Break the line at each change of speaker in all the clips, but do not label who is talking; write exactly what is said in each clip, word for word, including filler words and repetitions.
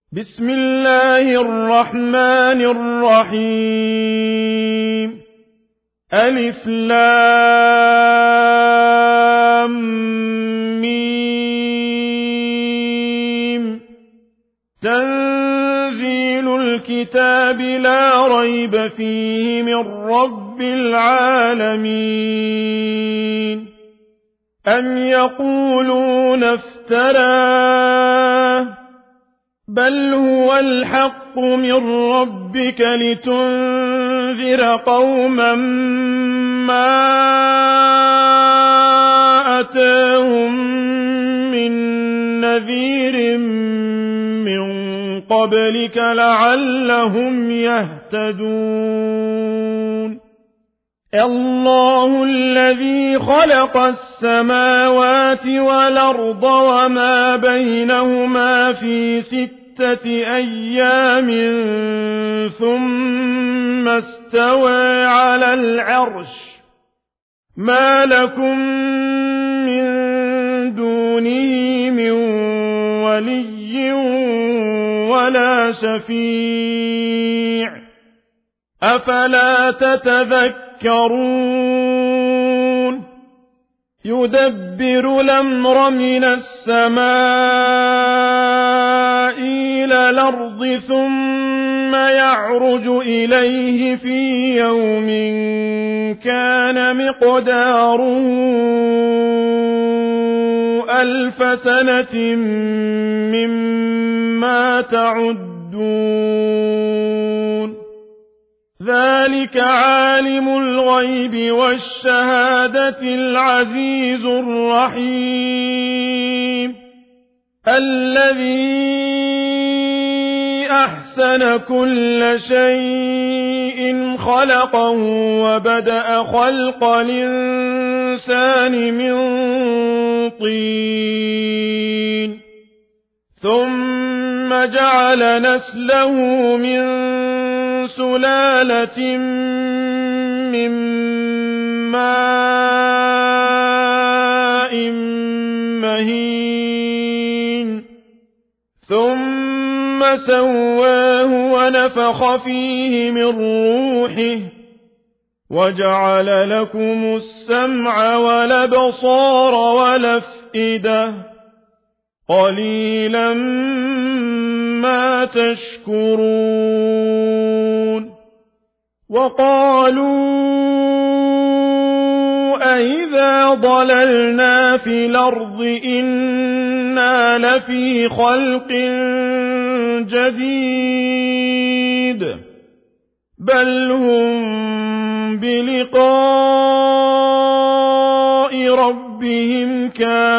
بسم الله الرحمن الرحيم. ألف لام ميم. تنزيل الكتاب لا ريب فيه من رب العالمين. أم يقولون افتراه بل هو الحق من ربك لتنذر قوما ما أتاهم من نذير من قبلك لعلهم يهتدون. الله الذي خلق السماوات والأرض وما بينهما في ستة أيام ثم استوى على العرش. ما لكم من دونه من ولي ولا شفيع أفلا تتذكرون. يدبر الأمر من السماء إلى الأرض ثم يعرج إليه في يوم كان مقداره ألف سنة مما تعدون. ذلك عالم الغيب والشهادة العزيز الرحيم. الذي أحسن كل شيء خلقه وبدأ خلق الإنسان من طين ثم جعل نسله من سلالة من ماء مهين ثم سواه ونفخ فيه من روحه وجعل لكم السمع والأبصار والأفئدة قليلا ما تشكرون. وقالوا أئذا ضللنا في الأرض إنا لفي خلق جديد بل هم بلقاء ربهم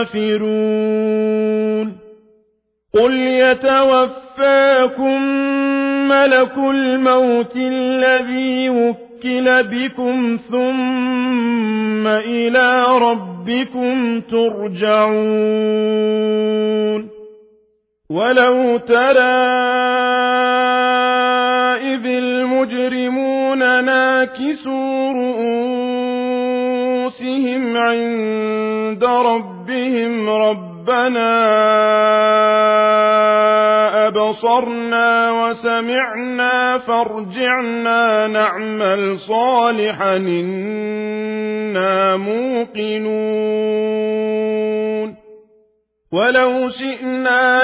كافرون. قل يتوفاكم ملك الموت الذي وكل بكم ثم إلى ربكم ترجعون. ولو ترى إذ المجرمون ناكسوا رؤوسهم عند ربهم ربنا أبصرنا وسمعنا فارجعنا نعمل صالحا إنا موقنون. ولو شئنا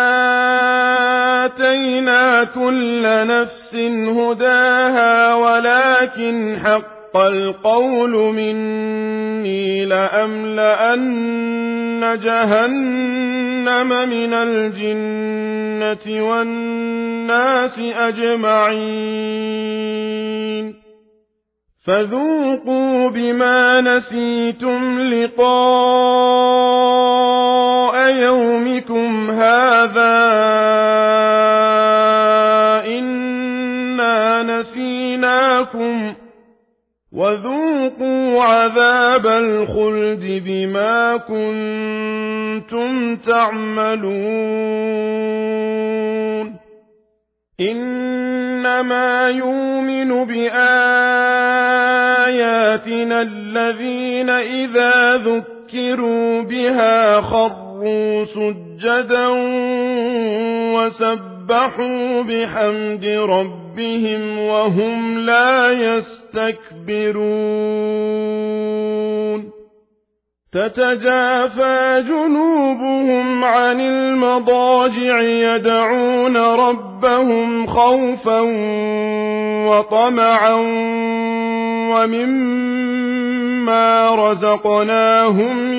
لآتينا كل نفس هداها ولكن حق القول مني لأملأن جهنم من الجنة والناس أجمعين. فذوقوا بما نسيتم لقاء يومكم هذا إنا نسيناكم وذوقوا عذاب الخلد بما كنتم تعملون. إنما يؤمن بآياتنا الذين إذا ذكروا بها خروا سجدا وسبحوا بحمد ربهم وهم لا يستكبرون تتجافى جنوبهم عن المضاجع يدعون ربهم خوفا وطمعا ومما رزقناهم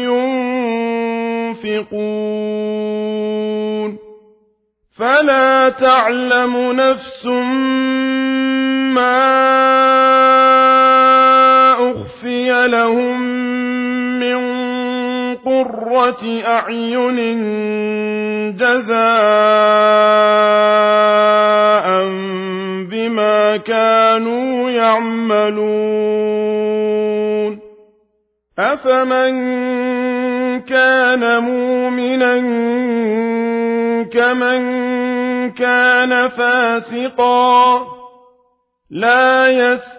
ينفقون فلا تعلم نفس ما أخفي لهم من قرة أعين جزاء بما كانوا يعملون أفمن كان مؤمنا كمن كان فاسقا لا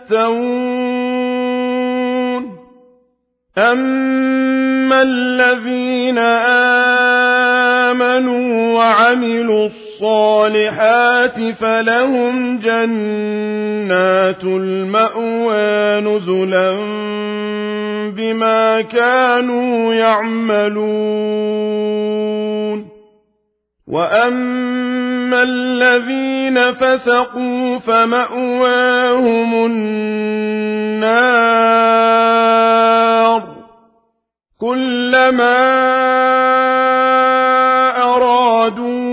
يستوون أما الذين آمنوا وعملوا الصالحات فلهم جنات المأوى نزلا بما كانوا يعملون وأما الذين فسقوا فمأواهم النار كلما أرادوا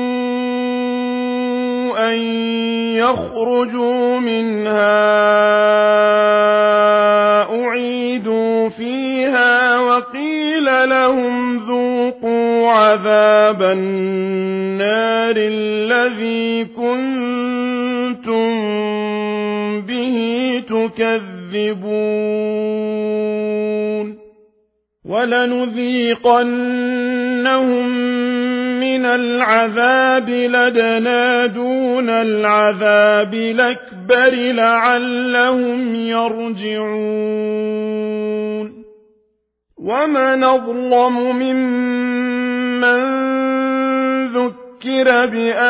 أن يخرجوا منها أعيدوا فيها وقيل لهم ذوقوا عذاب النار الذي كنتم به تكذبون ولنذيقنهم من العذاب لدنا دون العذاب الأكبر لعلهم يرجعون ومن أظلم ممن ذكر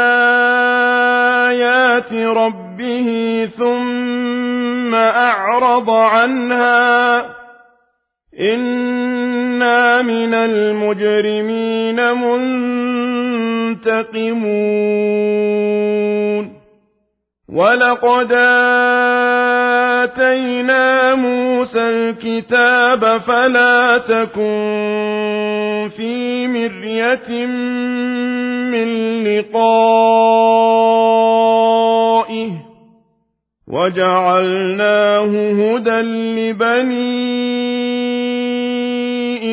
بآيات ربه ثم أعرض عنها إنا من المجرمين منتقمون ولقد آتينا موسى الكتاب فلا تكن في مرية من لقائه وجعلناه هدى لبني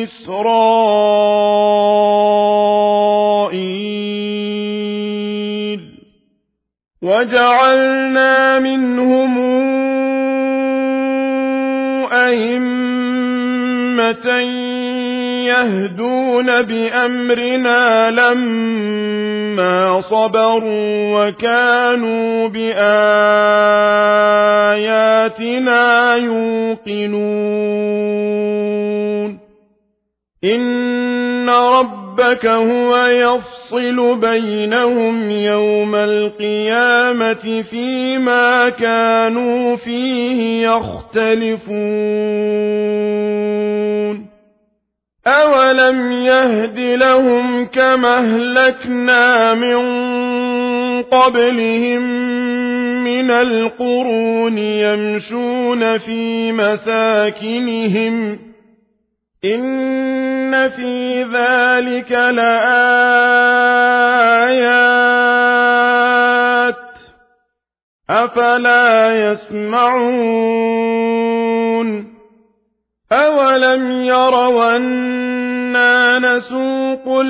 إسرائيل وجعلنا منهم أئمة يهدون بأمرنا لما صبروا وكانوا بآياتنا يوقنون إن ربك هو يفصل بينهم يوم القيامة فيما كانوا فيه يختلفون أولم يهد لهم كما أهلكنا من قبلهم من القرون يمشون في مساكنهم إن في ذلك لآيات أفلا يسمعون أولم يروا أنا نسوق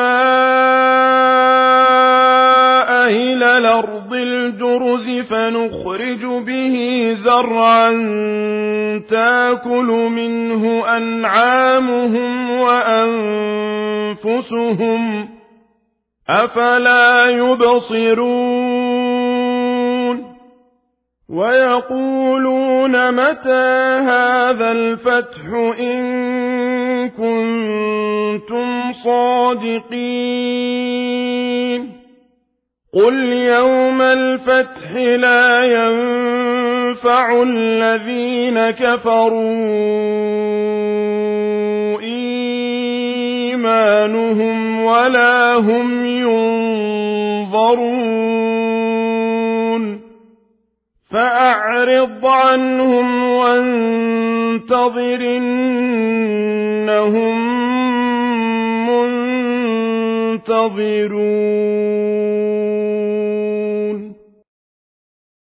الماء إلى الأرض الجرز فنخرج به زرعا تاكل منه أنعامهم وأنفسهم أفلا يبصرون ويقولون متى هذا الفتح إن كنتم صادقين قل يوم الفتح لا ينفع الذين كفروا إيمانهم ولا هم ينظرون فأعرض عنهم وانتظر إنهم منتظرون